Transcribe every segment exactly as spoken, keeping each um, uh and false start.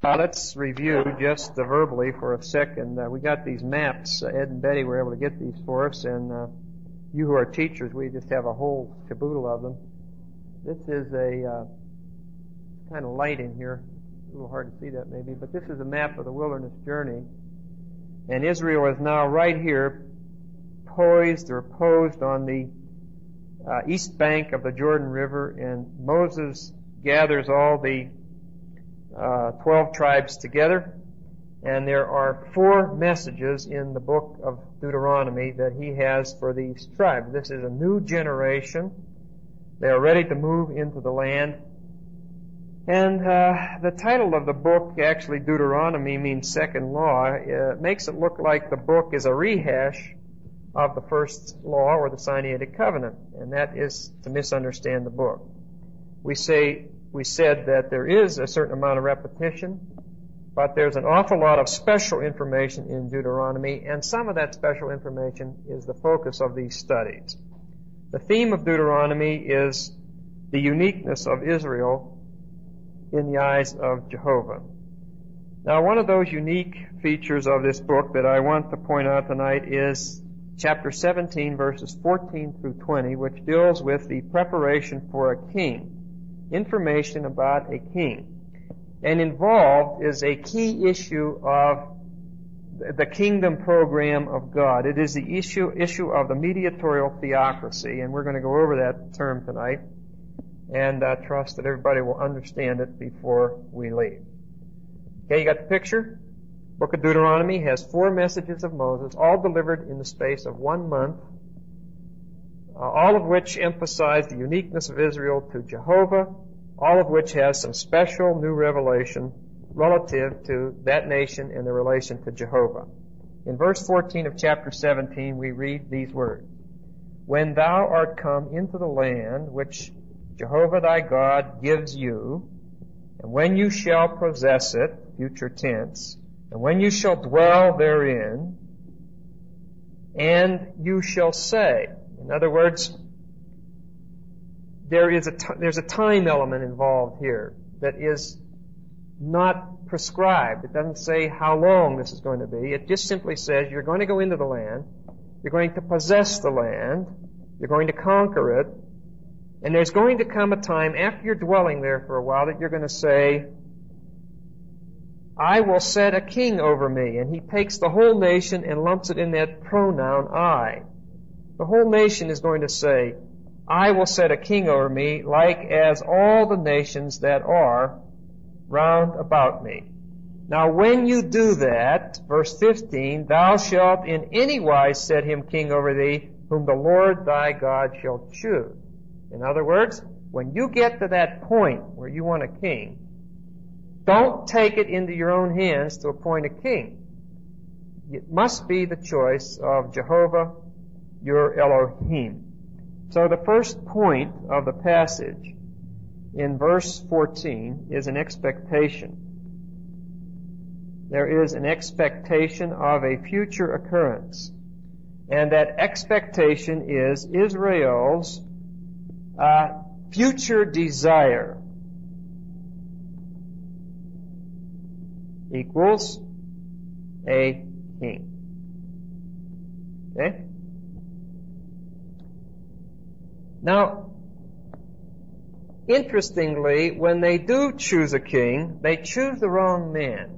Uh, let's review just uh, verbally for a second. Uh, we got these maps. Uh, Ed and Betty were able to get these for us, and uh, you who are teachers, we just have a whole caboodle of them. This is a uh, kind of light in here. A little hard to see that maybe, but this is a map of the wilderness journey. And Israel is now right here, poised or posed on the uh, east bank of the Jordan River, and Moses gathers all the uh, twelve tribes together, and there are four messages in the book of Deuteronomy that he has for these tribes. This is a new generation. They are ready to move into the land. And uh, the title of the book, actually Deuteronomy, means second law. It makes it look like the book is a rehash of the first law or the Sinaitic covenant, and that is to misunderstand the book. We say we said that there is a certain amount of repetition, but there's an awful lot of special information in Deuteronomy, and some of that special information is the focus of these studies. The theme of Deuteronomy is the uniqueness of Israel in the eyes of Jehovah. Now, one of those unique features of this book that I want to point out tonight is chapter seventeen, verses fourteen through twenty, which deals with the preparation for a king, information about a king. And involved is a key issue of the kingdom program of God. It is the issue issue of the mediatorial theocracy, and we're going to go over that term tonight, and uh, trust that everybody will understand it before we leave. Okay, you got the picture? Book of Deuteronomy has four messages of Moses, all delivered in the space of one month, uh, all of which emphasize the uniqueness of Israel to Jehovah, all of which has some special new revelation relative to that nation and the relation to Jehovah. In verse fourteen of chapter seventeen, we read these words: "When thou art come into the land which Jehovah thy God gives you, and when you shall possess it," future tense, "and when you shall dwell therein, and you shall say," in other words, there is a t- there's a time element involved here that is not prescribed. It doesn't say how long this is going to be. It just simply says you're going to go into the land, you're going to possess the land, you're going to conquer it, and there's going to come a time after you're dwelling there for a while that you're going to say, "I will set a king over me." And he takes the whole nation and lumps it in that pronoun I. The whole nation is going to say, "I will set a king over me, like as all the nations that are round about me." Now when you do that, verse fifteen, "Thou shalt in any wise set him king over thee, whom the Lord thy God shall choose." In other words, when you get to that point where you want a king, don't take it into your own hands to appoint a king. It must be the choice of Jehovah, your Elohim. So the first point of the passage in verse fourteen is an expectation. There is an expectation of a future occurrence. And that expectation is Israel's uh, future desire equals a king. Okay? Now, interestingly, when they do choose a king, they choose the wrong man.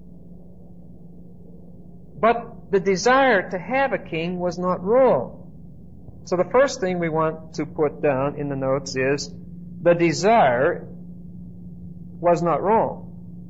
But the desire to have a king was not wrong. So the first thing we want to put down in the notes is the desire was not wrong.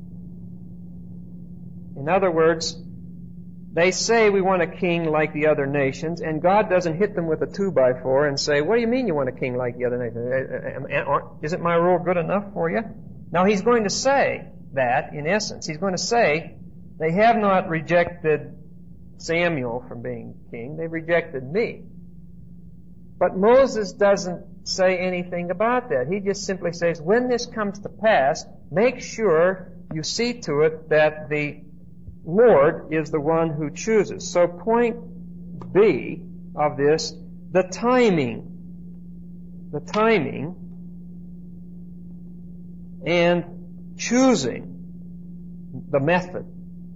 In other words, they say we want a king like the other nations, and God doesn't hit them with a two by four and say, "What do you mean you want a king like the other nations? Isn't my rule good enough for you?" Now he's going to say that, in essence. He's going to say, they have not rejected Samuel from being king, they've rejected me. But Moses doesn't say anything about that. He just simply says, when this comes to pass, make sure you see to it that the Lord is the one who chooses. So point B of this, the timing. The timing and choosing the method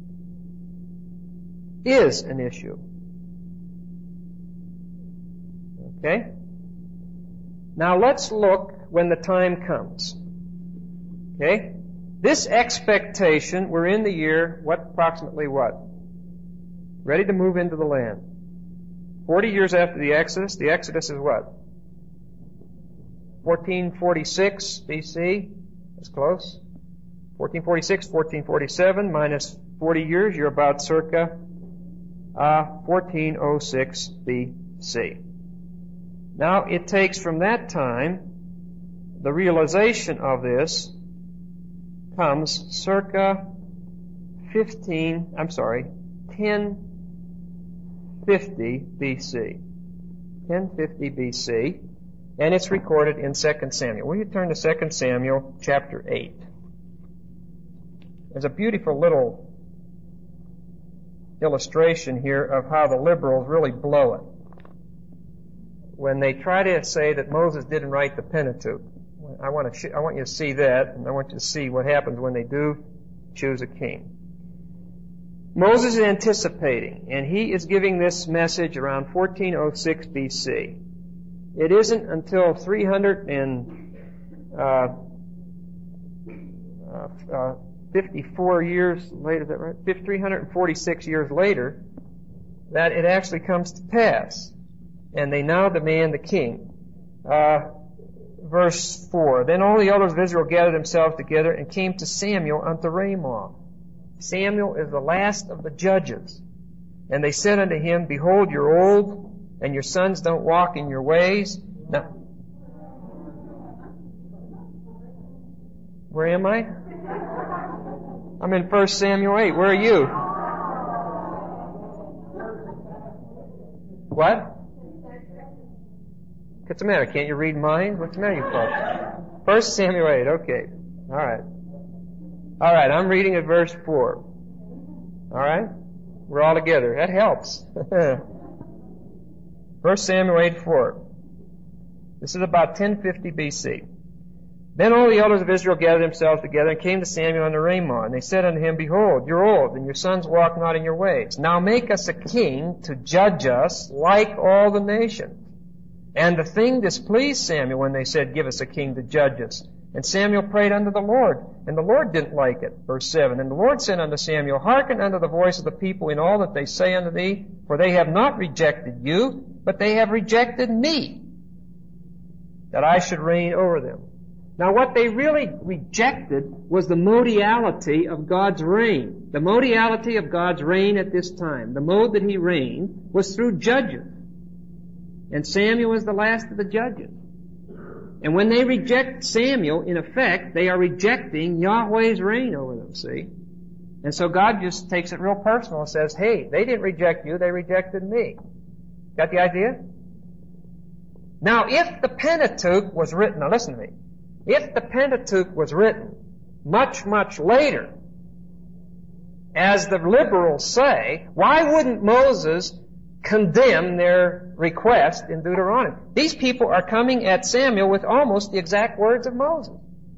is an issue. Okay? Now let's look when the time comes. Okay? This expectation, we're in the year, what, approximately what? Ready to move into the land. Forty years after the Exodus. The Exodus is what? fourteen forty-six B C. That's close. fourteen forty-six, fourteen forty-seven, minus forty years, you're about circa uh, fourteen oh six B C. Now, it takes from that time, the realization of this comes circa fifteen, I'm sorry, ten fifty B C. ten fifty B C, and it's recorded in Second Samuel. Will you turn to Second Samuel chapter eight? There's a beautiful little illustration here of how the liberals really blow it when they try to say that Moses didn't write the Pentateuch. I want to sh- I want you to see that, and I want you to see what happens when they do choose a king. Moses is anticipating, and he is giving this message around fourteen oh six B C. It isn't until three hundred fifty-four years later, is that right? three hundred forty-six years later, that it actually comes to pass. And they now demand the king. Uh, verse four. Then all the elders of Israel gathered themselves together and came to Samuel unto Ramah. Samuel is the last of the judges. And they said unto him, Behold, you're old, and your sons don't walk in your ways. Now, where am I? I'm in First Samuel eight. Where are you? What? What's the matter? Can't you read minds? What's the matter, you folks? First Samuel eight. Okay. All right. All right. I'm reading at verse four. All right. We're all together. That helps. First Samuel eight four. This is about ten fifty B C. Then all the elders of Israel gathered themselves together and came to Samuel unto Ramah. And they said unto him, Behold, you're old, and your sons walk not in your ways. Now make us a king to judge us like all the nations. And the thing displeased Samuel when they said, Give us a king to judge us. And Samuel prayed unto the Lord, and the Lord didn't like it. Verse seven. And the Lord said unto Samuel, Hearken unto the voice of the people in all that they say unto thee, for they have not rejected you, but they have rejected me, that I should reign over them. Now what they really rejected was the modality of God's reign. The modality of God's reign at this time, the mode that He reigned, was through judges. And Samuel was the last of the judges. And when they reject Samuel, in effect, they are rejecting Yahweh's reign over them, see? And so God just takes it real personal and says, hey, they didn't reject you, they rejected me. Got the idea? Now, if the Pentateuch was written, now listen to me, if the Pentateuch was written much, much later, as the liberals say, why wouldn't Moses condemn their request in Deuteronomy? These people are coming at Samuel with almost the exact words of Moses.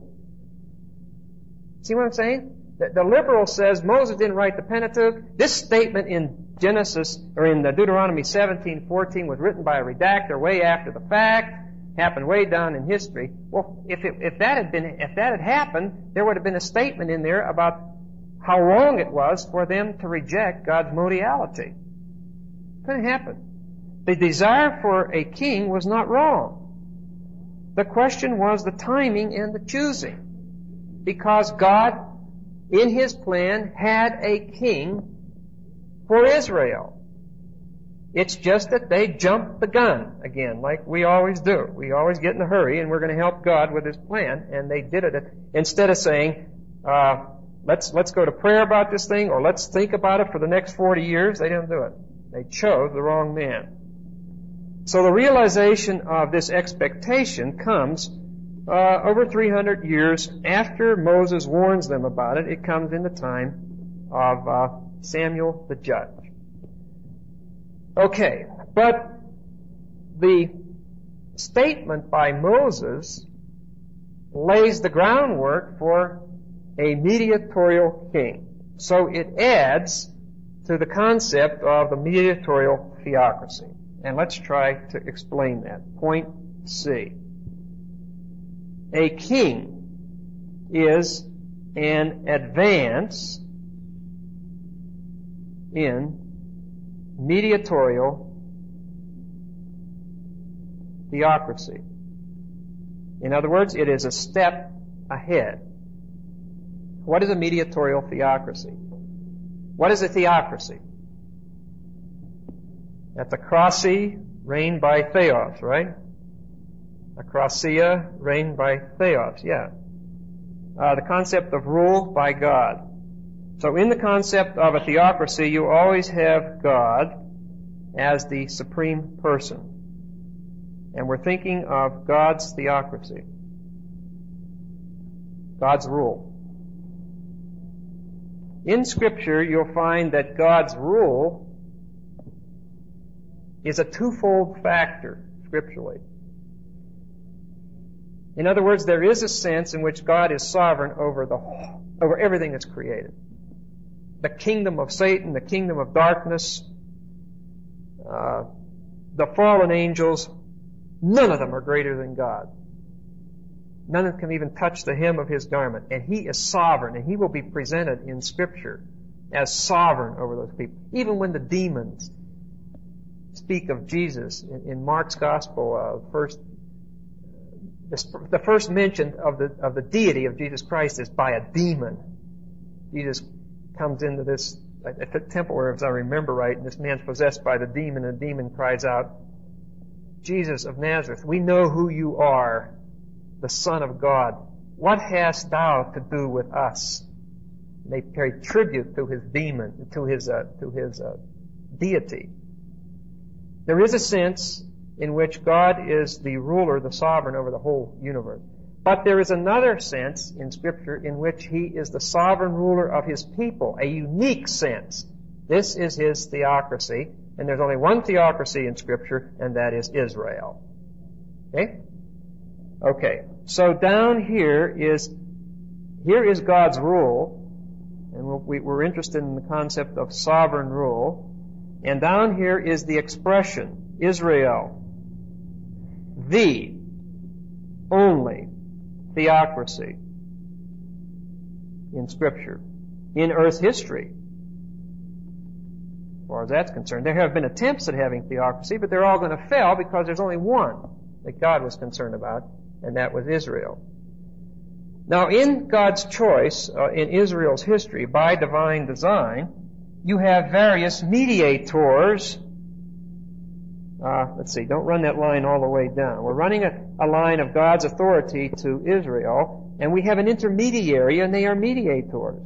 See what I'm saying? The, the liberal says Moses didn't write the Pentateuch. This statement in Genesis, or in the Deuteronomy seventeen fourteen was written by a redactor way after the fact, happened way down in history. Well, if it, if that had been, if that had happened, there would have been a statement in there about how wrong it was for them to reject God's modality. Couldn't happen. The desire for a king was not wrong. The question was the timing and the choosing. Because God, in His plan, had a king for Israel. It's just that they jumped the gun again, like we always do. We always get in a hurry, and we're going to help God with His plan, and they did it instead of saying, uh, let's let's go to prayer about this thing, or let's think about it for the next forty years. They didn't do it. They chose the wrong man. So the realization of this expectation comes uh, over three hundred years after Moses warns them about it. It comes in the time of uh, Samuel the judge. Okay, but the statement by Moses lays the groundwork for a mediatorial king. So it adds to the concept of the mediatorial theocracy. And let's try to explain that. Point C. A king is an advance in mediatorial theocracy. In other words, it is a step ahead. What is a mediatorial theocracy? What is a theocracy? That's a krasi reigned by theos, right? A krasia reigned by theos, yeah. Uh, the concept of rule by God. So in the concept of a theocracy, you always have God as the supreme person. And we're thinking of God's theocracy. God's rule. In Scripture, you'll find that God's rule is a twofold factor, scripturally. In other words, there is a sense in which God is sovereign over the whole, over everything that's created. The kingdom of Satan, the kingdom of darkness, uh, the fallen angels, none of them are greater than God. None of them can even touch the hem of His garment. And He is sovereign, and He will be presented in Scripture as sovereign over those people. Even when the demons speak of Jesus in, in Mark's Gospel, uh, first, the first mention of the of the deity of Jesus Christ is by a demon. Jesus comes into this at the temple, where, as I remember right, and this man's possessed by the demon, and the demon cries out, "Jesus of Nazareth, we know who you are, the Son of God. What hast thou to do with us?" And they pay tribute to his demon, to his uh, to his uh, deity. There is a sense in which God is the ruler, the sovereign over the whole universe. But there is another sense in Scripture in which He is the sovereign ruler of His people, a unique sense. This is His theocracy, and there's only one theocracy in Scripture, and that is Israel. Okay? Okay. So down here is, here is God's rule, and we, we're interested in the concept of sovereign rule, and down here is the expression, Israel, the only theocracy in Scripture, in earth history. As far as that's concerned, there have been attempts at having theocracy, but they're all going to fail because there's only one that God was concerned about, and that was Israel. Now, in God's choice, uh, in Israel's history, by divine design, you have various mediators. Uh, let's see, don't run that line all the way down. We're running a, a line of God's authority to Israel, and we have an intermediary, and they are mediators.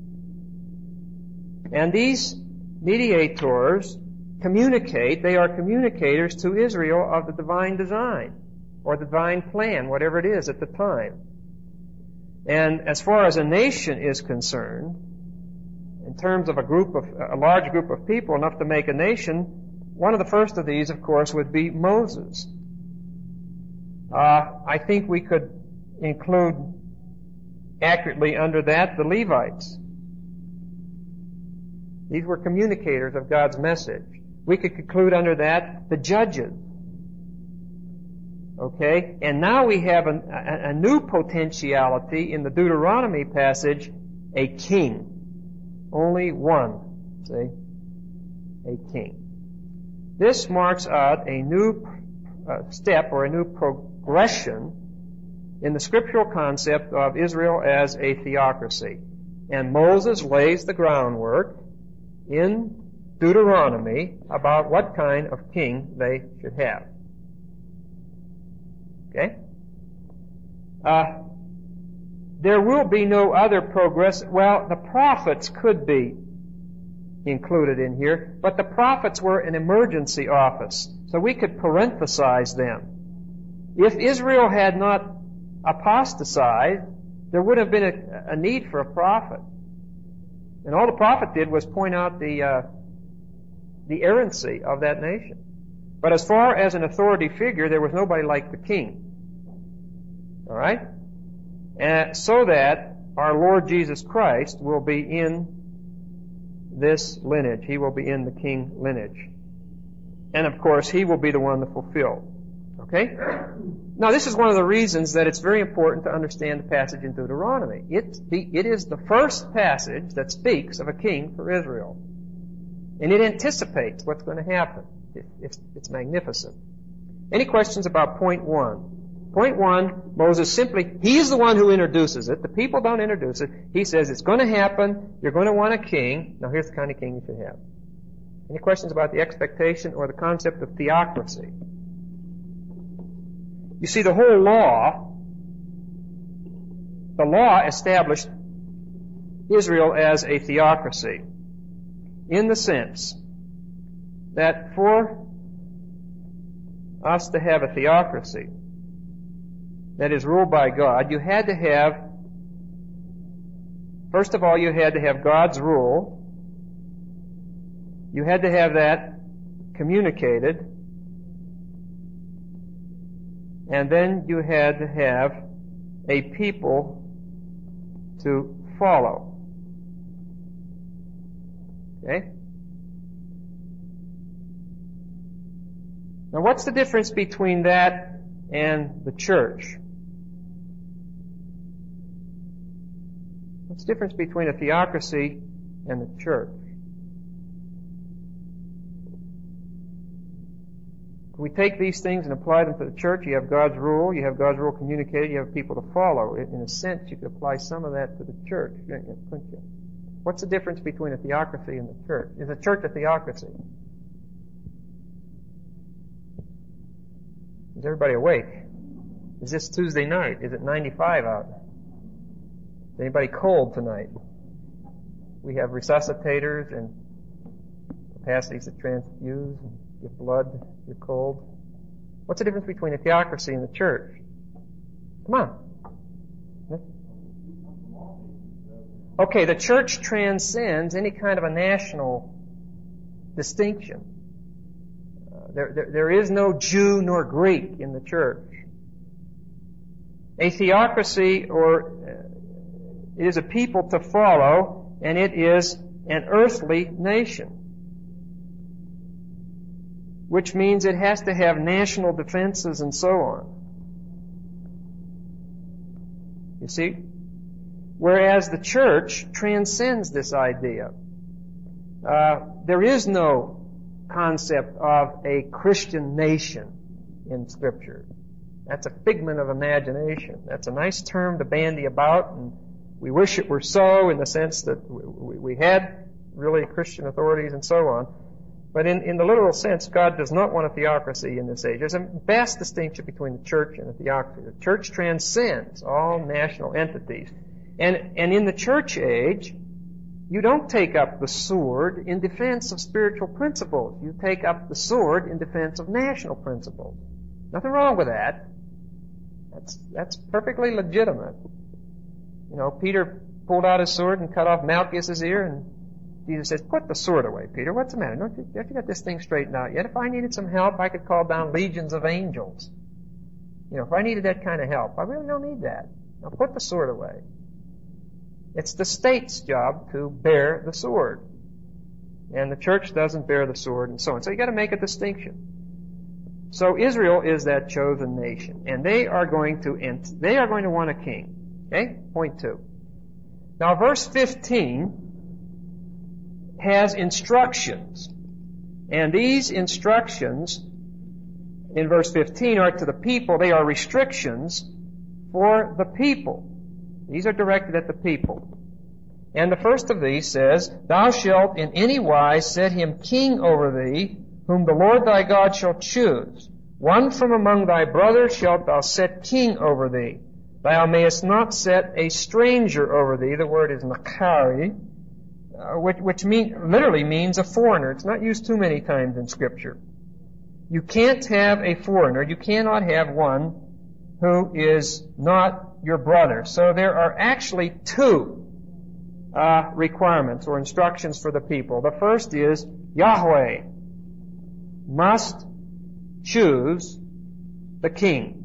And these mediators communicate, they are communicators to Israel of the divine design, or the divine plan, whatever it is at the time. And as far as a nation is concerned, in terms of a group of, a large group of people, enough to make a nation, one of the first of these, of course, would be Moses. Uh, I think we could include accurately under that the Levites. These were communicators of God's message. We could conclude under that the judges. Okay? And now we have a, a, a new potentiality in the Deuteronomy passage, a king. Only one. See? A king. This marks out a new uh, step or a new progression in the scriptural concept of Israel as a theocracy. And Moses lays the groundwork in Deuteronomy about what kind of king they should have. Okay? Uh, there will be no other progress. Well, the prophets could be included in here, but the prophets were an emergency office, so we could parenthesize them. If Israel had not apostatized, there would have been a, a need for a prophet. And all the prophet did was point out the uh, the errancy of that nation. But as far as an authority figure, there was nobody like the king. All right? And so that our Lord Jesus Christ will be in this lineage. He will be in the king lineage. And of course, he will be the one to fulfill. Okay? Now, this is one of the reasons that it's very important to understand the passage in Deuteronomy. It, the, it is the first passage that speaks of a king for Israel. And it anticipates what's going to happen. It, it's, it's magnificent. Any questions about point one? Point one, Moses simply, he's the one who introduces it. The people don't introduce it. He says it's going to happen. You're going to want a king. Now, here's the kind of king you should have. Any questions about the expectation or the concept of theocracy? You see, the whole law, the law established Israel as a theocracy in the sense that for us to have a theocracy that is ruled by God, you had to have, first of all, you had to have God's rule. You had to have that communicated. And then you had to have a people to follow. Okay? Now, what's the difference between that and the church? What's the difference between a theocracy and the church? If we take these things and apply them to the church, you have God's rule, you have God's rule communicated, you have people to follow. In a sense, you could apply some of that to the church, couldn't you? What's the difference between a theocracy and the church? Is the church a theocracy? Is everybody awake? Is this Tuesday night? Is it ninety-five out? Is anybody cold tonight? We have resuscitators and capacities to transfuse and give blood if you're cold. What's the difference between a theocracy and the church? Come on. Okay, the church transcends any kind of a national distinction. Uh, there, there, there is no Jew nor Greek in the church. A theocracy, or uh, it is a people to follow, and it is an earthly nation, which means it has to have national defenses and so on. You see? Whereas the church transcends this idea. Uh, there is no concept of a Christian nation in Scripture. That's a figment of imagination. That's a nice term to bandy about, and we wish it were so in the sense that we, we had really Christian authorities and so on. But in, in the literal sense, God does not want a theocracy in this age. There's a vast distinction between the church and a theocracy. The church transcends all national entities. And, and in the church age, you don't take up the sword in defense of spiritual principles. You take up the sword in defense of national principles. Nothing wrong with that. That's, that's perfectly legitimate. You know, Peter pulled out his sword and cut off Malchus's ear, and Jesus says, put the sword away, Peter. What's the matter? Don't you, have you got this thing straightened out yet? If I needed some help, I could call down legions of angels. You know, if I needed that kind of help, I really don't need that. Now put the sword away. It's the state's job to bear the sword. And the church doesn't bear the sword and so on. So you got to make a distinction. So Israel is that chosen nation. And they are going to, they are going to want a king. Okay? Point two. Now verse fifteen has instructions. And these instructions in verse fifteen are to the people. They are restrictions for the people. These are directed at the people. And the first of these says, Thou shalt in any wise set him king over thee, whom the Lord thy God shall choose. One from among thy brothers shalt thou set king over thee. Thou mayest not set a stranger over thee. The word is makari, uh, which, which mean, literally means a foreigner. It's not used too many times in Scripture. You can't have a foreigner. You cannot have one who is not your brother. So there are actually two uh, requirements or instructions for the people. The first is Yahweh must choose the king.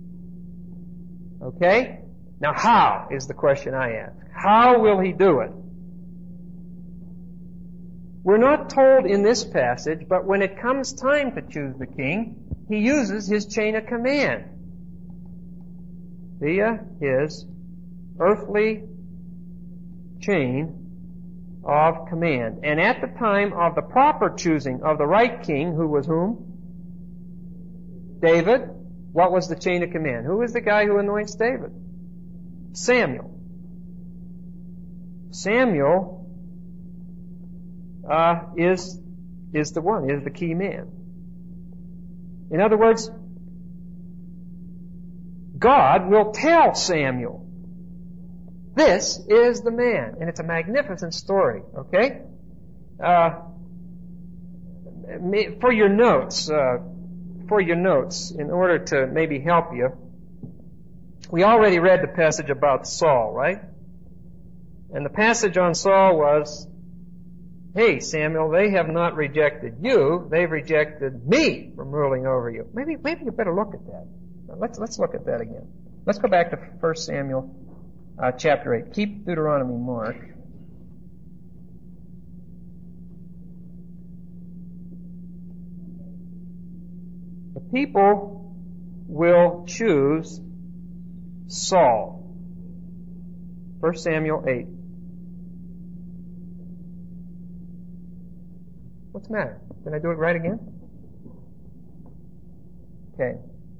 Okay? Now how is the question I ask. How will he do it? We're not told in this passage, but when it comes time to choose the king, he uses his chain of command via his earthly chain of command. And at the time of the proper choosing of the right king, who was whom? David. What was the chain of command? Who is the guy who anoints David? Samuel. Samuel uh, is is the one, is the key man. In other words, God will tell Samuel, this is the man. And it's a magnificent story, okay? Uh, for your notes, uh, for your notes, in order to maybe help you, we already read the passage about Saul, right? And the passage on Saul was, hey, Samuel, they have not rejected you, they've rejected me from ruling over you. Maybe, maybe you better look at that. Let's, let's look at that again. Let's go back to First Samuel uh, chapter eight. Keep Deuteronomy marked. The people will choose Saul. First Samuel eight. What's the matter? Did I do it right again? Okay.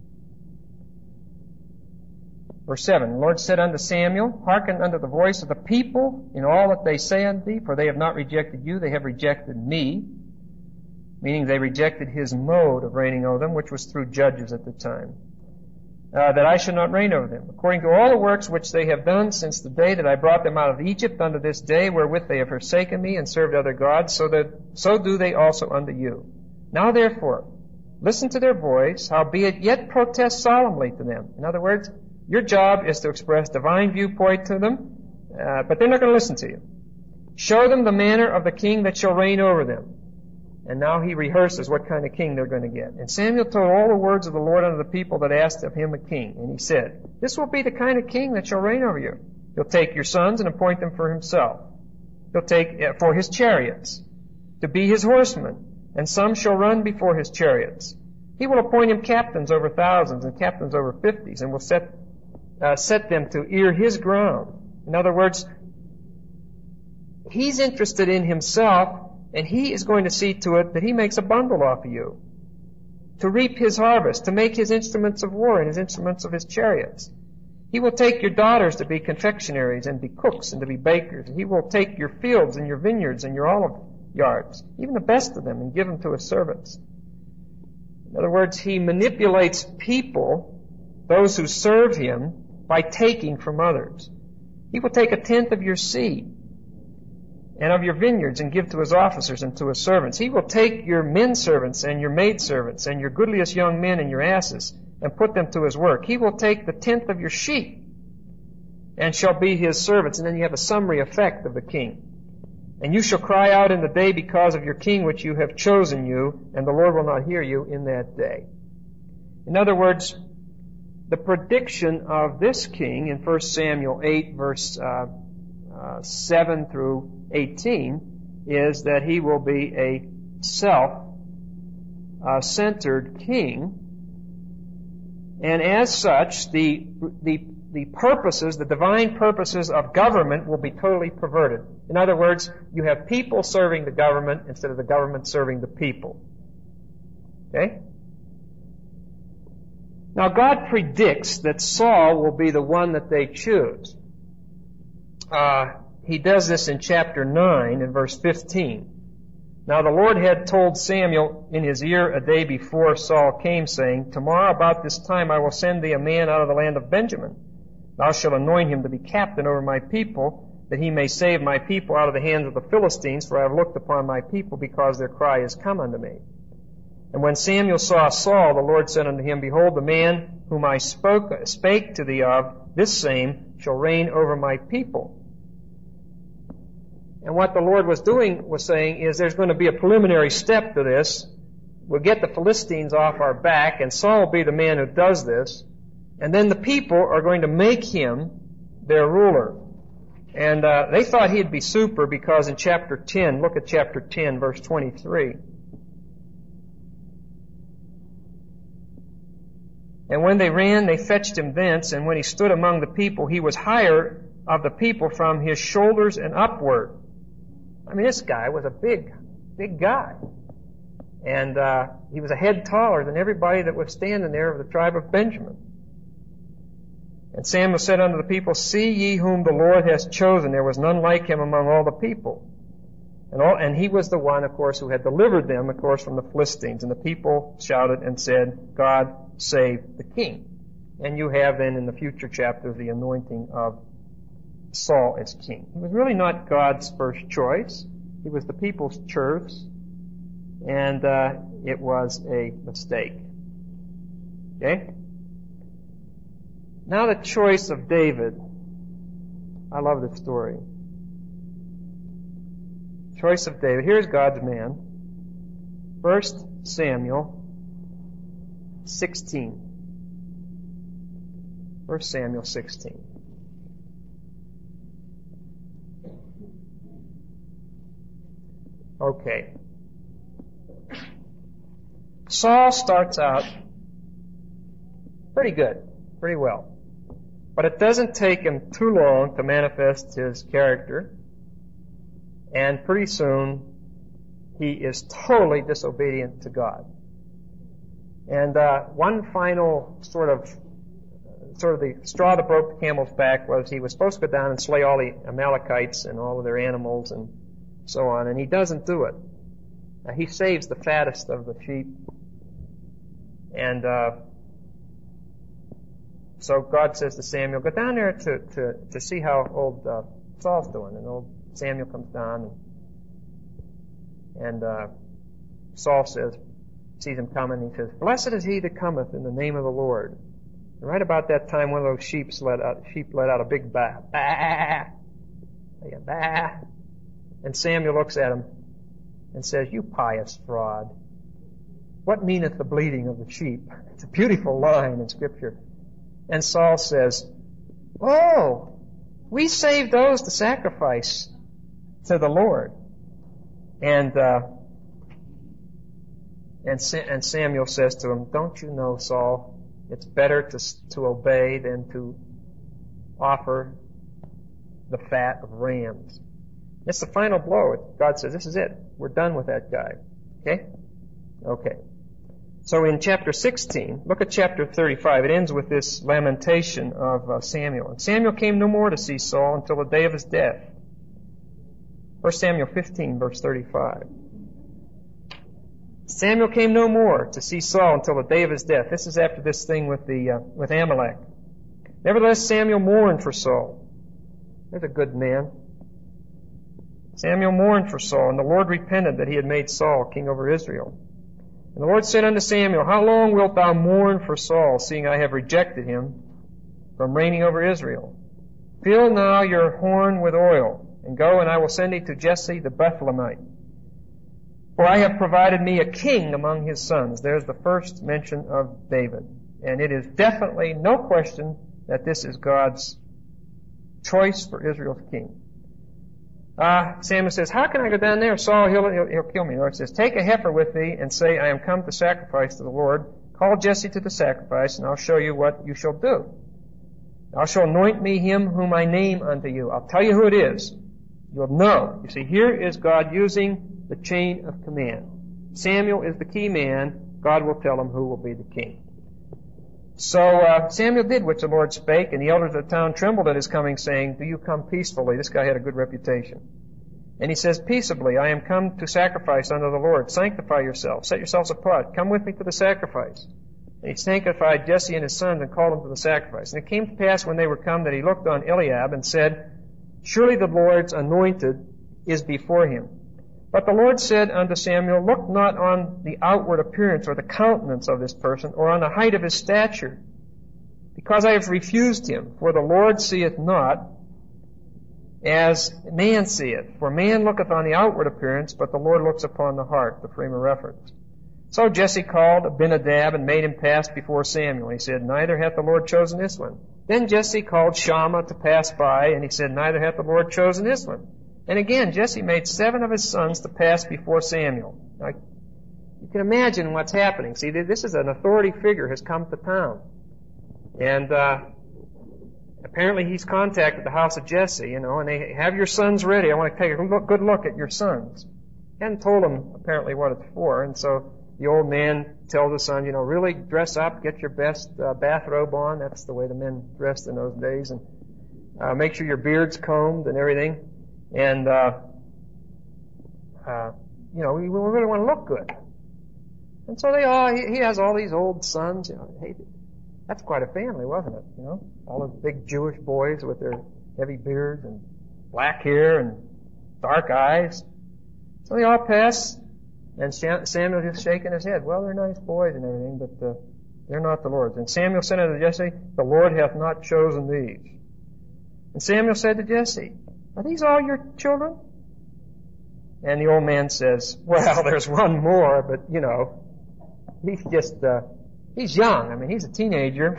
Verse seven, the Lord said unto Samuel, hearken unto the voice of the people in all that they say unto thee, for they have not rejected you, they have rejected me. Meaning they rejected his mode of reigning over them, which was through judges at the time. Uh, that I should not reign over them, according to all the works which they have done since the day that I brought them out of Egypt unto this day, wherewith they have forsaken me and served other gods, so that so do they also unto you. Now therefore, listen to their voice, howbeit yet protest solemnly to them. In other words, your job is to express divine viewpoint to them, uh, but they're not going to listen to you. Show them the manner of the king that shall reign over them. And now he rehearses what kind of king they're going to get. And Samuel told all the words of the Lord unto the people that asked of him a king. And he said, this will be the kind of king that shall reign over you. He'll take your sons and appoint them for himself. He'll take uh, for his chariots, to be his horsemen, and some shall run before his chariots. He will appoint him captains over thousands and captains over fifties, and will set uh, set them to ear his ground. In other words, he's interested in himself, and he is going to see to it that he makes a bundle off of you, to reap his harvest, to make his instruments of war and his instruments of his chariots. He will take your daughters to be confectionaries and be cooks and to be bakers. He will take your fields and your vineyards and your olive yards, even the best of them, and give them to his servants. In other words, he manipulates people, those who serve him, by taking from others. He will take a tenth of your seed and of your vineyards and give to his officers and to his servants. He will take your men servants and your maid servants and your goodliest young men and your asses and put them to his work. He will take the tenth of your sheep and shall be his servants. And then you have a summary effect of the king. And you shall cry out in the day because of your king which you have chosen you, and the Lord will not hear you in that day. In other words, the prediction of this king in First Samuel eight, verse uh, uh, seven through eighteen, is that he will be a self-centered uh, king, and as such, the the the purposes, the divine purposes of government will be totally perverted. In other words, you have people serving the government instead of the government serving the people. Okay? Now, God predicts that Saul will be the one that they choose. Uh, he does this in chapter nine and verse fifteen. Now the Lord had told Samuel in his ear a day before Saul came, saying, tomorrow about this time I will send thee a man out of the land of Benjamin. Thou shalt anoint him to be captain over my people, that he may save my people out of the hands of the Philistines, for I have looked upon my people, because their cry is come unto me. And when Samuel saw Saul, the Lord said unto him, behold, the man whom I spoke, spake to thee of, this same shall reign over my people. And what the Lord was doing, was saying, is there's going to be a preliminary step to this. We'll get the Philistines off our back, and Saul will be the man who does this. And then the people are going to make him their ruler. And uh, they thought he'd be super because in chapter ten, look at chapter ten, verse twenty-three. And when they ran, they fetched him thence, and when he stood among the people, he was higher of the people from his shoulders and upward. I mean, this guy was a big, big guy. And uh, he was a head taller than everybody that was standing there of the tribe of Benjamin. And Samuel said unto the people, See ye whom the Lord has chosen. There was none like him among all the people. And, all, and he was the one, of course, who had delivered them, of course, from the Philistines. And the people shouted and said, God save the king. And you have then in the future chapters the anointing of Saul as king. He was really not God's first choice. He was the people's choice. And uh, it was a mistake. Okay? Now the choice of David. I love this story. Choice of David. Here's God's man. First Samuel sixteen. First Samuel sixteen. Okay. Saul starts out pretty good, pretty well. But it doesn't take him too long to manifest his character. And pretty soon, he is totally disobedient to God. And uh, one final sort of, sort of the straw that broke the camel's back was he was supposed to go down and slay all the Amalekites and all of their animals and so on, and he doesn't do it. Uh, he saves the fattest of the sheep. And uh, so God says to Samuel, go down there to, to, to see how old uh, Saul's doing. And old Samuel comes down, and, and uh, Saul says, sees him coming, and he says, Blessed is he that cometh in the name of the Lord. And right about that time, one of those sheep let out, sheep let out a big bah. Bah! Bah! And Samuel looks at him and says, You pious fraud, what meaneth the bleating of the sheep? It's a beautiful line in Scripture. And Saul says, Oh, we saved those to sacrifice to the Lord. And uh, and, Sa- and Samuel says to him, Don't you know, Saul, it's better to to obey than to offer the fat of rams. It's the final blow. God says, this is it. We're done with that guy. Okay? Okay. So in chapter sixteen, look at chapter thirty-five. It ends with this lamentation of uh, Samuel. And Samuel came no more to see Saul until the day of his death. First Samuel fifteen, verse thirty-five. Samuel came no more to see Saul until the day of his death. This is after this thing with the uh, with Amalek. Nevertheless, Samuel mourned for Saul. There's a good man. Samuel mourned for Saul, and the Lord repented that he had made Saul king over Israel. And the Lord said unto Samuel, How long wilt thou mourn for Saul, seeing I have rejected him from reigning over Israel? Fill now your horn with oil, and go, and I will send thee to Jesse the Bethlehemite. For I have provided me a king among his sons. There's the first mention of David. And it is definitely no question that this is God's choice for Israel's king. Uh, Samuel says, How can I go down there? Saul, he'll, he'll, he'll kill me. The Lord says, Take a heifer with thee and say, I am come to sacrifice to the Lord. Call Jesse to the sacrifice, and I'll show you what you shall do. Thou shalt anoint me him whom I name unto you. I'll tell you who it is. You'll know. You see, here is God using the chain of command. Samuel is the key man. God will tell him who will be the king. So uh, Samuel did which the Lord spake, and the elders of the town trembled at his coming, saying, Do you come peacefully? This guy had a good reputation. And he says, Peaceably, I am come to sacrifice unto the Lord. Sanctify yourselves. Set yourselves apart. Come with me to the sacrifice. And he sanctified Jesse and his sons and called them to the sacrifice. And it came to pass when they were come that he looked on Eliab and said, Surely the Lord's anointed is before him. But the Lord said unto Samuel, Look not on the outward appearance or the countenance of this person, or on the height of his stature, because I have refused him. For the Lord seeth not as man seeth. For man looketh on the outward appearance, but the Lord looks upon the heart, the frame of reference. So Jesse called Abinadab and made him pass before Samuel. He said, Neither hath the Lord chosen this one. Then Jesse called Shammah to pass by, and he said, neither hath the Lord chosen this one. And again, Jesse made seven of his sons to pass before Samuel. Now, you can imagine what's happening. See, this is an authority figure has come to town. And uh, apparently he's contacted the house of Jesse, you know, and they have your sons ready. I want to take a look, good look at your sons. He hadn't told them apparently what it's for, and so the old man tells the son, you know, really dress up, get your best uh, bathrobe on. That's the way the men dressed in those days, and uh, make sure your beard's combed and everything. And uh, uh, you know, we, we really want to look good. And so they all, he, he has all these old sons. You know, hey, that's quite a family, wasn't it? You know, all those big Jewish boys with their heavy beards and black hair and dark eyes. So they all pass, and Samuel just shaking his head. Well, they're nice boys and everything, but uh, they're not the Lord's. And Samuel said unto Jesse, the Lord hath not chosen these. And Samuel said to Jesse, are these all your children? And the old man says, well, there's one more, but, you know, he's just, uh, he's young. I mean, he's a teenager.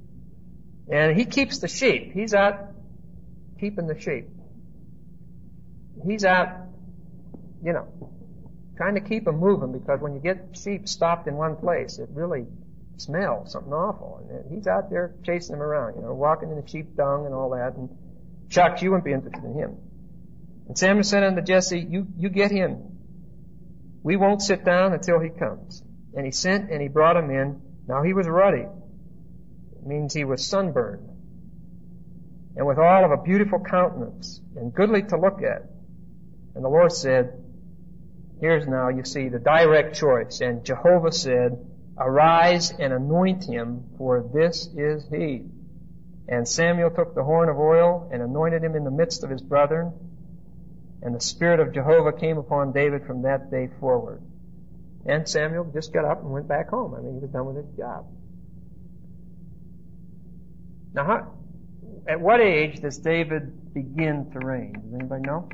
And he keeps the sheep. He's out keeping the sheep. He's out, you know, trying to keep them moving, because when you get sheep stopped in one place, it really smells something awful. And he's out there chasing them around, you know, walking in the sheep dung and all that. And Chuck, you wouldn't be interested in him. And Samuel said unto Jesse, you, you get him. We won't sit down until he comes. And he sent and he brought him in. Now he was ruddy. It means he was sunburned. And with all of a beautiful countenance and goodly to look at. And the Lord said, here's now, you see, the direct choice. And Jehovah said, arise and anoint him, for this is he. And Samuel took the horn of oil and anointed him in the midst of his brethren. And the Spirit of Jehovah came upon David from that day forward. And Samuel just got up and went back home. I mean, he was done with his job. Now, how, at what age does David begin to reign? Does anybody know?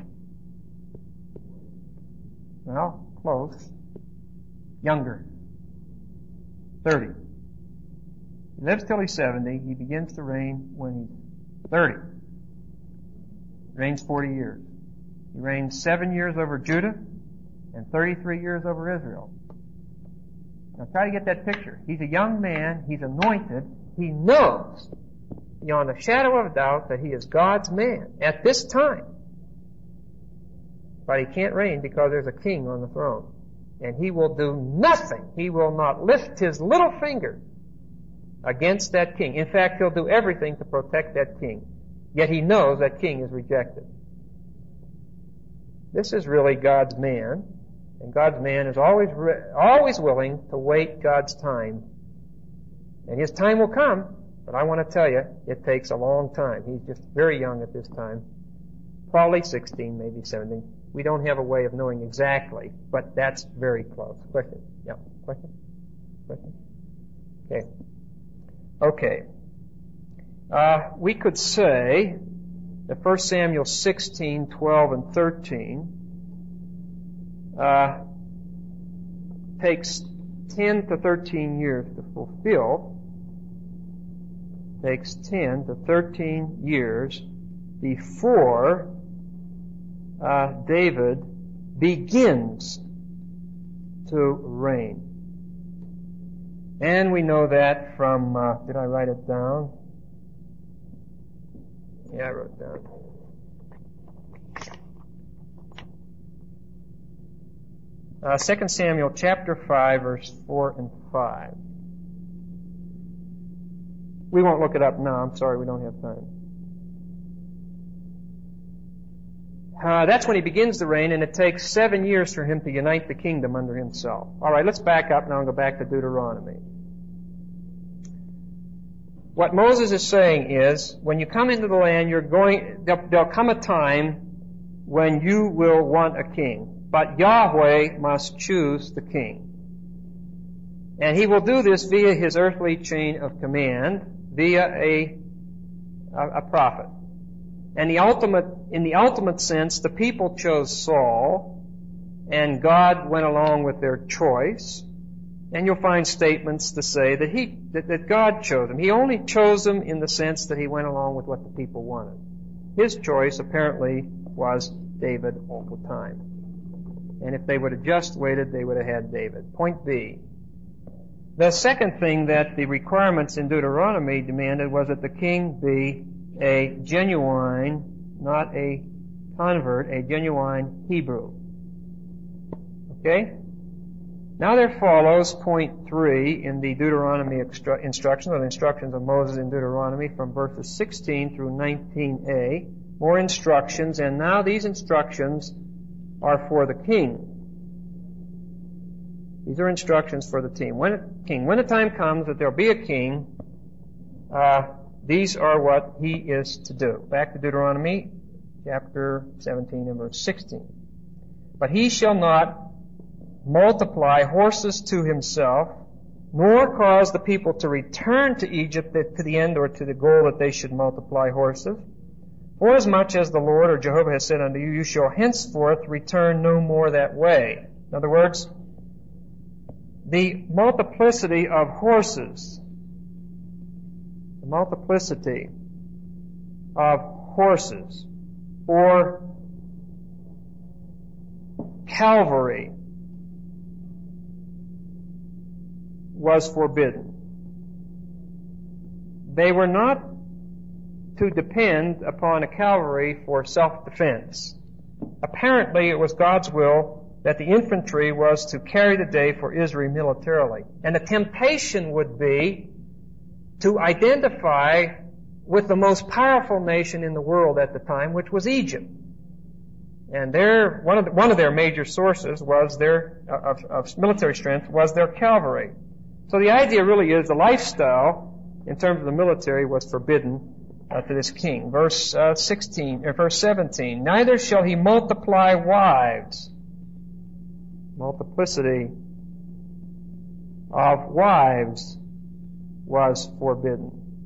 Well, close. Younger. thirty. He lives till he's seventy. He begins to reign when he's thirty. He reigns forty years. He reigns seven years over Judah and thirty-three years over Israel. Now try to get that picture. He's a young man. He's anointed. He knows beyond a shadow of a doubt that he is God's man at this time. But he can't reign because there's a king on the throne. And he will do nothing. He will not lift his little finger against that king. In fact, he'll do everything to protect that king. Yet he knows that king is rejected. This is really God's man. And God's man is always, re- always willing to wait God's time. And his time will come. But I want to tell you, it takes a long time. He's just very young at this time. Probably sixteen, maybe seventeen. We don't have a way of knowing exactly, but that's very close. Question? Yeah. Question? Question? Okay. Okay. Uh, we could say that First Samuel sixteen, twelve, and thirteen uh, takes ten to thirteen years to fulfill. Takes ten to thirteen years before uh, David begins to reign. And we know that from, uh, did I write it down? Yeah, I wrote it down. Uh, Second Samuel chapter five, verse four and five. We won't look it up now. I'm sorry, we don't have time. Uh, that's when he begins the reign, and it takes seven years for him to unite the kingdom under himself. All right, let's back up now and go back to Deuteronomy. What Moses is saying is, when you come into the land, you're going, there'll, there'll come a time when you will want a king. But Yahweh must choose the king. And he will do this via his earthly chain of command, via a, a, a prophet. And the ultimate, in the ultimate sense, the people chose Saul, and God went along with their choice. And you'll find statements to say that he, that, that God chose him. He only chose him in the sense that he went along with what the people wanted. His choice apparently was David all the time. And if they would have just waited, they would have had David. Point B. The second thing that the requirements in Deuteronomy demanded was that the king be a genuine, not a convert, a genuine Hebrew. Okay? Now there follows point three in the Deuteronomy instru- instructions, or the instructions of Moses in Deuteronomy from verses sixteen through nineteen a. More instructions, and now these instructions are for the king. These are instructions for the team. When, king. When the time comes that there'll be a king, uh, these are what he is to do. Back to Deuteronomy chapter seventeen and verse sixteen. But he shall not multiply horses to himself, nor cause the people to return to Egypt to the end or to the goal that they should multiply horses. Forasmuch as the Lord or Jehovah has said unto you, you shall henceforth return no more that way. In other words, the multiplicity of horses, the multiplicity of horses, or cavalry, was forbidden. They were not to depend upon a cavalry for self-defense. Apparently, it was God's will that the infantry was to carry the day for Israel militarily. And the temptation would be to identify with the most powerful nation in the world at the time, which was Egypt. And their, one of the, one of their major sources was their, of, of military strength was their cavalry. So the idea really is the lifestyle, in terms of the military, was forbidden uh, to this king. Verse uh, sixteen, or verse seventeen. Neither shall he multiply wives. Multiplicity of wives was forbidden.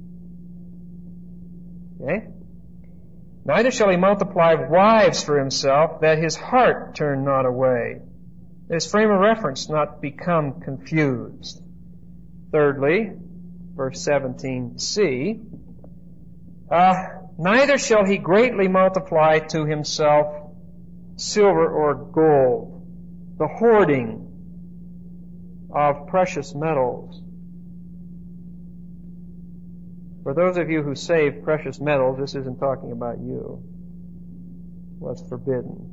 Okay? Neither shall he multiply wives for himself, that his heart turn not away, that his frame of reference not become confused. Thirdly, verse seventeen c, uh, neither shall he greatly multiply to himself silver or gold, the hoarding of precious metals. For those of you who save precious metals, this isn't talking about you, was forbidden.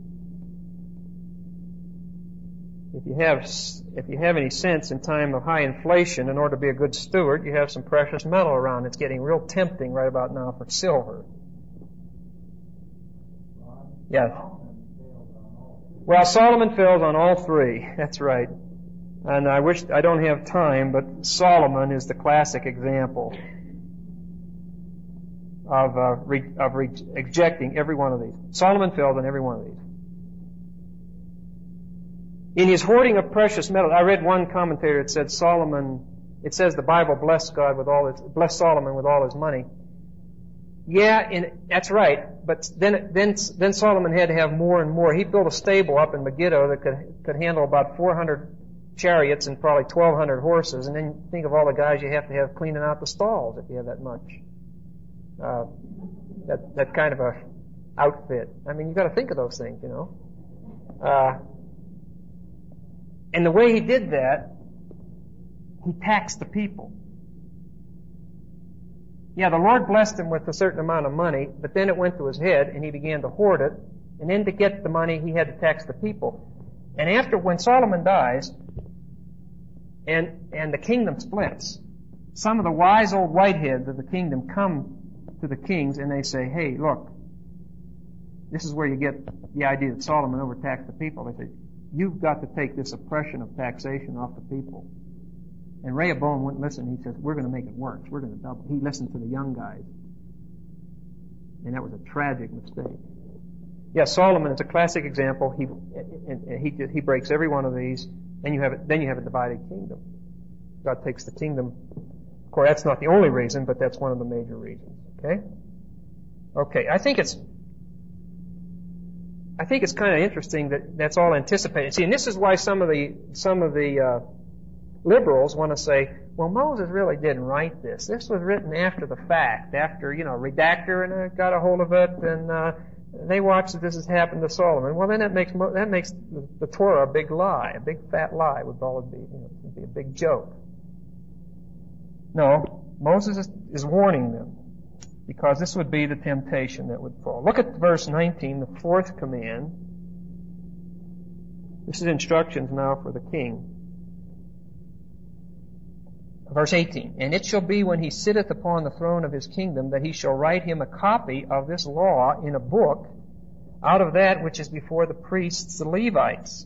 If you have, if you have any sense in time of high inflation, in order to be a good steward, you have some precious metal around. It's getting real tempting right about now for silver. Yes. Well, Solomon fails on all three. That's right. And I wish, I don't have time, but Solomon is the classic example of, uh, re, of re, rejecting every one of these. Solomon failed on every one of these. In his hoarding of precious metals, I read one commentator that said Solomon, it says the Bible blessed God with all his, blessed Solomon with all his money. Yeah, in, that's right, but then, then, then Solomon had to have more and more. He built a stable up in Megiddo that could, could handle about four hundred chariots and probably twelve hundred horses, and then think of all the guys you have to have cleaning out the stalls if you have that much. Uh, that, that kind of a outfit. I mean, you gotta think of those things, you know. Uh, And the way he did that, he taxed the people. Yeah, the Lord blessed him with a certain amount of money, but then it went to his head and he began to hoard it. And then to get the money, he had to tax the people. And after, when Solomon dies, and, and the kingdom splits, some of the wise old whiteheads of the kingdom come to the kings and they say, hey, look, this is where you get the idea that Solomon overtaxed the people. They say, you've got to take this oppression of taxation off the people. And Rehoboam wouldn't listen. He says, we're going to make it worse. We're going to double. He listened to the young guys. And that was a tragic mistake. Yeah, Solomon is a classic example. He, he, he breaks every one of these. Then you have it, then you have a divided kingdom. God takes the kingdom. Of course, that's not the only reason, but that's one of the major reasons. Okay? Okay, I think it's I think it's kind of interesting that that's all anticipated. See, and this is why some of the some of the uh, liberals want to say, well, Moses really didn't write this. This was written after the fact, after, you know, redactor and uh, got a hold of it, and uh, they watched that this has happened to Solomon. Well, then that makes that makes the, the Torah a big lie, a big fat lie. Would all be, you know, would be a big joke. No, Moses is, is warning them, because this would be the temptation that would fall. Look at verse nineteen, the fourth command. This is instructions now for the king. Verse eighteen, and it shall be when he sitteth upon the throne of his kingdom that he shall write him a copy of this law in a book out of that which is before the priests, the Levites.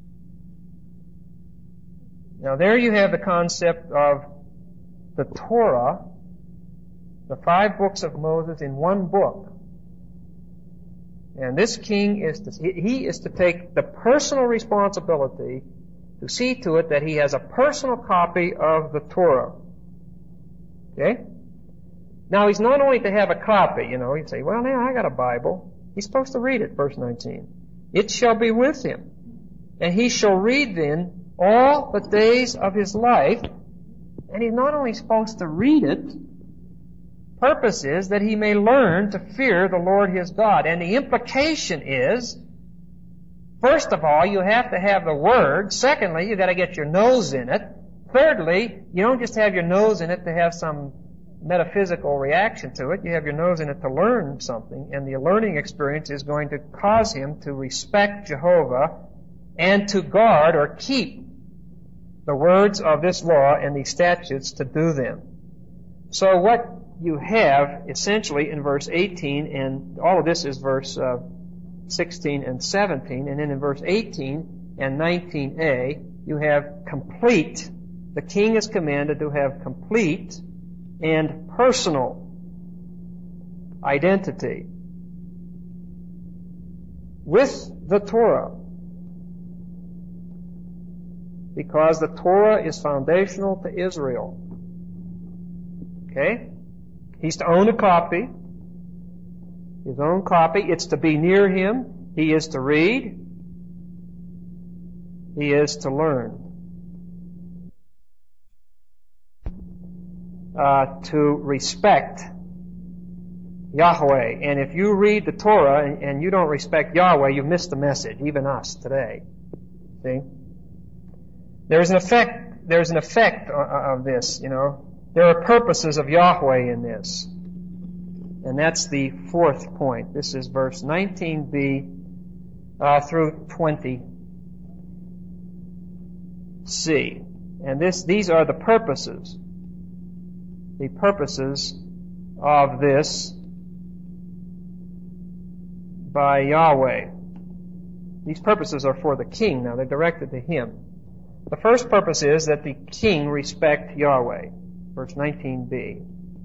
Now there you have the concept of the Torah, the five books of Moses in one book. And this king is to, he is to take the personal responsibility to see to it that he has a personal copy of the Torah. Okay? Now he's not only to have a copy, you know, he'd say, well, now I got a Bible. He's supposed to read it, verse nineteen. It shall be with him, and he shall read then all the days of his life. And he's not only supposed to read it, purpose is that he may learn to fear the Lord his God. And the implication is, first of all, you have to have the Word. Secondly, you got to get your nose in it. Thirdly, you don't just have your nose in it to have some metaphysical reaction to it. You have your nose in it to learn something, and the learning experience is going to cause him to respect Jehovah and to guard or keep the words of this law and these statutes to do them. So what you have essentially in verse eighteen, and all of this is verse uh, sixteen and seventeen, and then in verse eighteen and nineteen a, you have complete. The king is commanded to have complete and personal identity with the Torah, because the Torah is foundational to Israel. Okay? He's to own a copy, his own copy. It's to be near him. He is to read. He is to learn. Uh, to respect Yahweh. And if you read the Torah and, and you don't respect Yahweh, you've missed the message, even us today. See? There's an effect, there's an effect of this, you know. There are purposes of Yahweh in this. And that's the fourth point. This is verse nineteen b uh, through twenty c. And this, these are the purposes. The purposes of this by Yahweh. These purposes are for the king. Now, they're directed to him. The first purpose is that the king respect Yahweh. Verse nineteen b.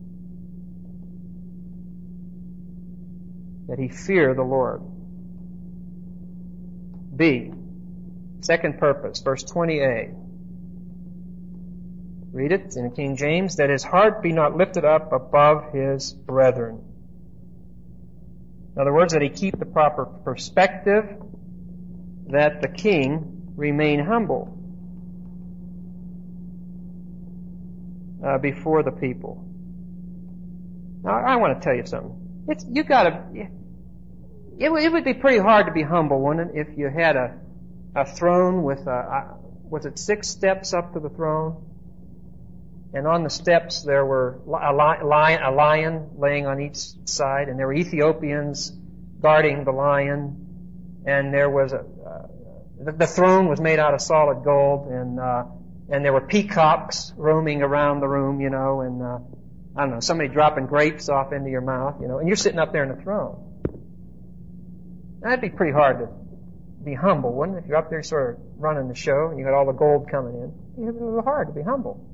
That he fear the Lord. B. Second purpose, verse twenty a. Read it in King James. That his heart be not lifted up above his brethren. In other words, that he keep the proper perspective, that the king remain humble uh, before the people. Now, I want to tell you something. It's you got to. It, it would be pretty hard to be humble, wouldn't it, if you had a a throne with a, a was it six steps up to the throne? And on the steps there were a lion, a lion laying on each side, and there were Ethiopians guarding the lion, and there was a uh, the, the throne was made out of solid gold, and uh, and there were peacocks roaming around the room, you know, and uh, I don't know, somebody dropping grapes off into your mouth, you know, and you're sitting up there in the throne. That'd be pretty hard to be humble, wouldn't it? If you're up there sort of running the show and you got all the gold coming in, it'd be a little hard to be humble.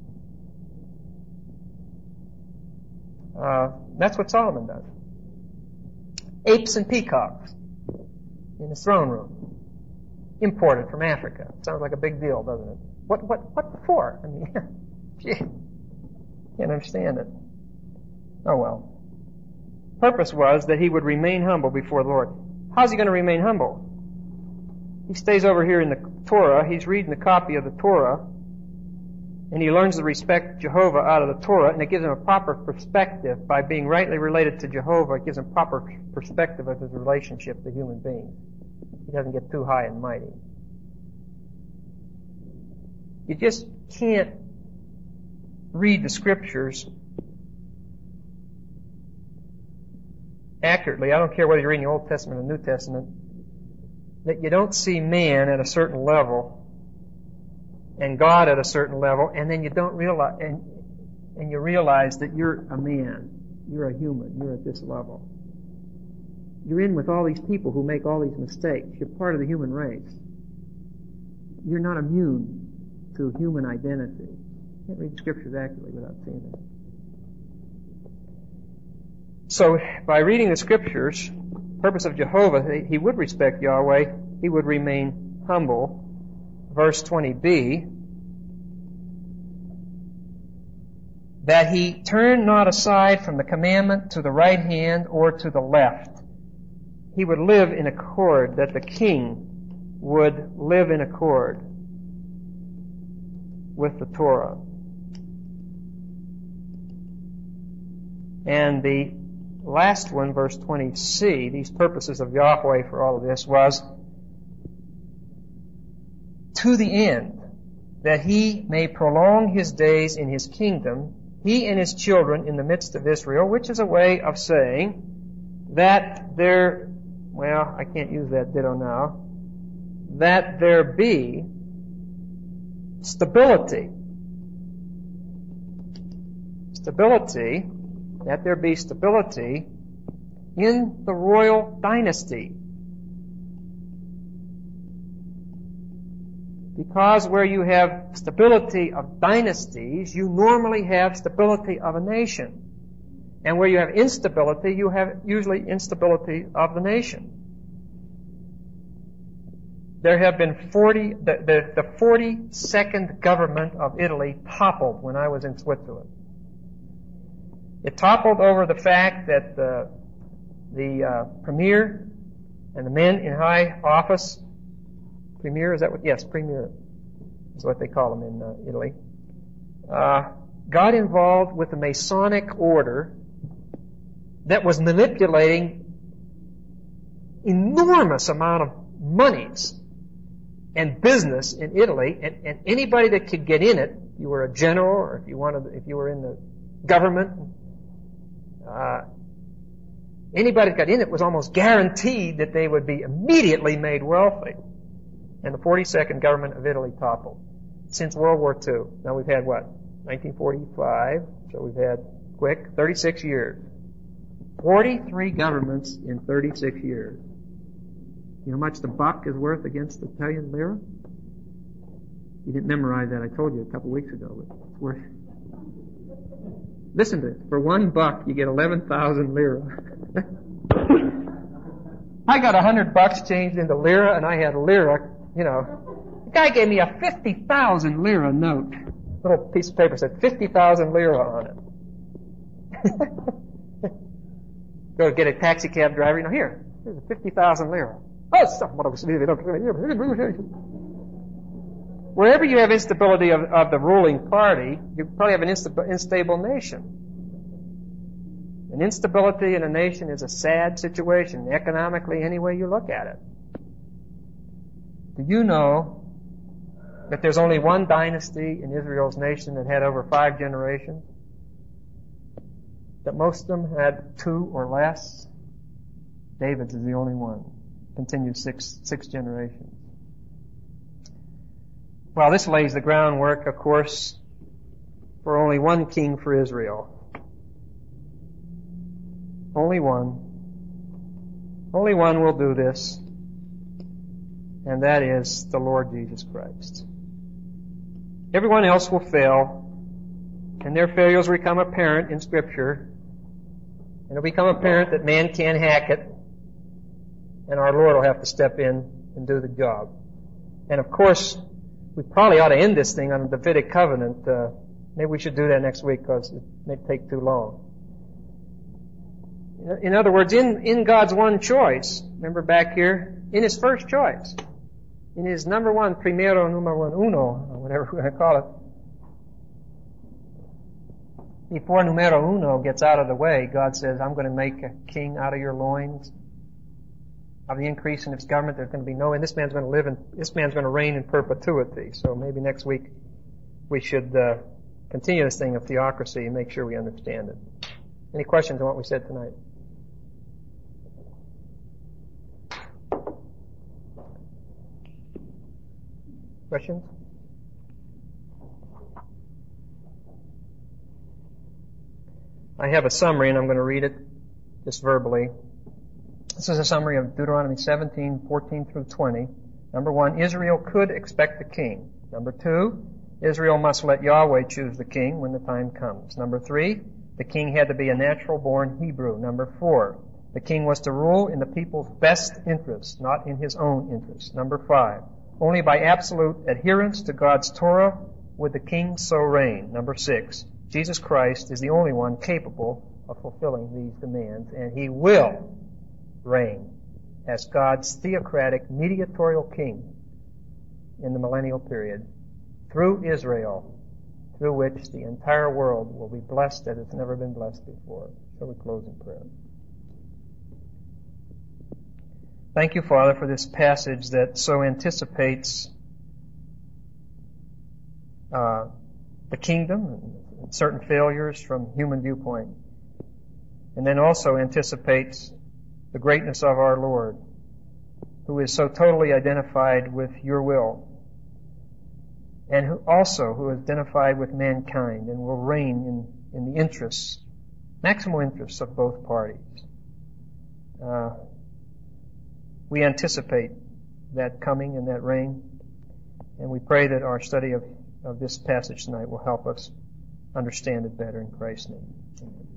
Uh, that's what Solomon does. Apes and peacocks in his throne room, imported from Africa. Sounds like a big deal, doesn't it? What, what, what for? I mean, gee, can't understand it. Oh well. Purpose was that he would remain humble before the Lord. How's he going to remain humble? He stays over here in the Torah. He's reading the copy of the Torah. And he learns to respect Jehovah out of the Torah, and it gives him a proper perspective. By being rightly related to Jehovah, it gives him proper perspective of his relationship to human beings. He doesn't get too high and mighty. You just can't read the Scriptures accurately. I don't care whether you're reading the Old Testament or the New Testament, that you don't see man at a certain level and God at a certain level, and then you don't realize, and, and you realize that you're a man, you're a human, you're at this level. You're in with all these people who make all these mistakes. You're part of the human race. You're not immune to human identity. You can't read the Scriptures accurately without seeing that. So, by reading the Scriptures, the purpose of Jehovah, he would respect Yahweh, he would remain humble. Verse twenty b, that he turn not aside from the commandment to the right hand or to the left. He would live in accord, that the king would live in accord with the Torah. And the last one, verse twenty c, these purposes of Yahweh for all of this was to the end that he may prolong his days in his kingdom, he and his children in the midst of Israel, which is a way of saying that there, well, I can't use that ditto now, that there be stability. Stability, that there be stability in the royal dynasty. Because where you have stability of dynasties, you normally have stability of a nation. And where you have instability, you have usually instability of the nation. There have been forty, the, the, the forty-second government of Italy toppled when I was in Switzerland. It toppled over the fact that the, the uh, premier and the men in high office, premier, is that what? Yes, premier is what they call them in uh, Italy, uh, got involved with the Masonic order that was manipulating enormous amount of monies and business in Italy, and, and anybody that could get in it, if you were a general or if you wanted, if you were in the government, uh, anybody that got in it was almost guaranteed that they would be immediately made wealthy. And the forty-second government of Italy toppled since World War Two. Now we've had what? nineteen forty-five, so we've had, quick, thirty-six years. forty-three governments in thirty-six years. You know how much the buck is worth against the Italian lira? You didn't memorize that, I told you a couple of weeks ago, but it's worth. Listen to this. For one buck, you get eleven thousand lira. I got a hundred bucks changed into lira, and I had lira, you know. The guy gave me a fifty thousand lira note. A little piece of paper said fifty thousand lira on it. Go get a taxi cab driver, you know, here, here's a fifty thousand lira. Oh, wherever you have instability of, of the ruling party, you probably have an insta- unstable nation. And instability in a nation is a sad situation, economically, any way you look at it. Do you know that there's only one dynasty in Israel's nation that had over five generations? That most of them had two or less? David's is the only one. Continued six, six generations. Well, this lays the groundwork, of course, for only one king for Israel. Only one. Only one will do this. And that is the Lord Jesus Christ. Everyone else will fail. And their failures will become apparent in Scripture. And it'll become apparent that man can't hack it. And our Lord will have to step in and do the job. And of course, we probably ought to end this thing on the Davidic covenant. Uh, maybe we should do that next week because it may take too long. In other words, in, in God's one choice, remember back here, in His first choice, in His number one, primero, numero one, uno, or whatever we're going to call it, before numero uno gets out of the way, God says, I'm going to make a king out of your loins. Of the increase in its government, there's going to be no, and this man's going to live in, this man's going to reign in perpetuity. So maybe next week we should uh, continue this thing of theocracy and make sure we understand it. Any questions on what we said tonight? Questions? I have a summary, and I'm going to read it just verbally. This is a summary of Deuteronomy seventeen, fourteen through twenty. Number one, Israel could expect a king. Number two, Israel must let Yahweh choose the king when the time comes. Number three, the king had to be a natural-born Hebrew. Number four, the king was to rule in the people's best interests, not in his own interests. Number five, only by absolute adherence to God's Torah would the king so reign. Number six, Jesus Christ is the only one capable of fulfilling these demands, and he will reign as God's theocratic mediatorial king in the millennial period through Israel, through which the entire world will be blessed as it's never been blessed before. Shall we close in prayer? Thank you, Father, for this passage that so anticipates uh, the kingdom and certain failures from human viewpoint, and then also anticipates the greatness of our Lord, who is so totally identified with your will, and who also who is identified with mankind and will reign in, in the interests, maximal interests of both parties. Uh, we anticipate that coming and that reign, and we pray that our study of, of this passage tonight will help us understand it better in Christ's name. Amen.